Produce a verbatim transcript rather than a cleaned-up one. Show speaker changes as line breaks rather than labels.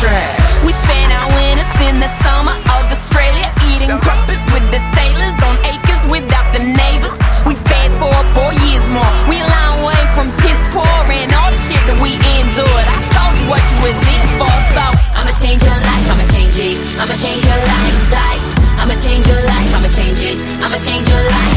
stress.
We spent our winters in the summer of Australia, eating crumpets with the sailors on acres without the neighbors. We fast forward four years more, we a long way from piss poor and all the shit that we endured. I told you what you was in for, so I'ma change your life, I'ma change it. I'ma change your life, life. I'ma change your life, I'ma change it. I'ma change your life.